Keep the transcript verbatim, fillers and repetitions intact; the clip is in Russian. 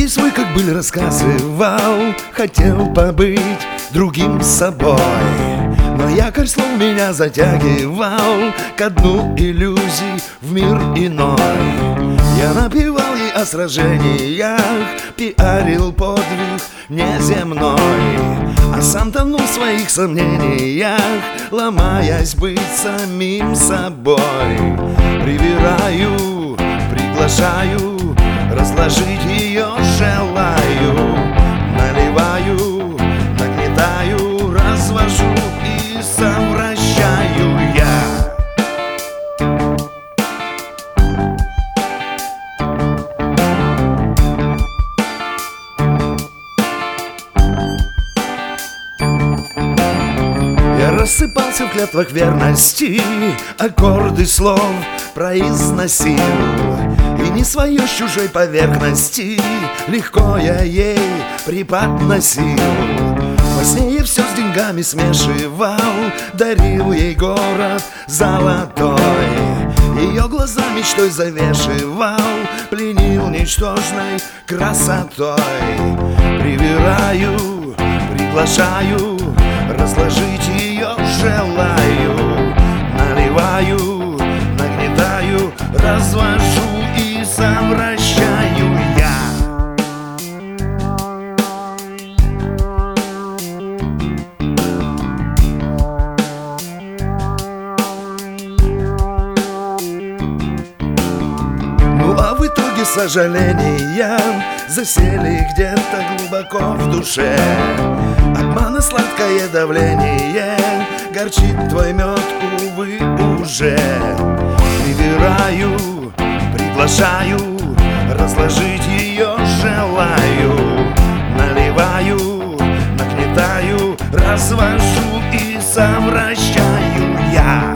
Жизни свой, как были, рассказывал, хотел побыть другим собой, но якорь слов меня затягивал ко дну иллюзий в мир иной. Я напевал ей о сражениях, пиарил подвиг неземной, а сам тонул в своих сомнениях, ломаясь быть самим собой. Привираю, приглашаю, разложить ее желаю, наливаю, нагнетаю, развожу и совращаю я. Я рассыпался в клятвах верности, аккорды слов произносил, и не свое с чужой поверхности легко я ей преподносил. Во сне я все с деньгами смешивал, дарил ей город золотой, ее глаза мечтой завешивал, пленил ничтожной красотой. Привираю, приглашаю, разложить ее желаю, наливаю, нагнетаю, развожу и совращаю я. Ну а в итоге сожаления засели где-то глубоко в душе. Обман и сладкое давление, горчит твой мед, увы, уже. Привираю, приглашаю, разложить ее желаю, наливаю, нагнетаю, развожу и совращаю я.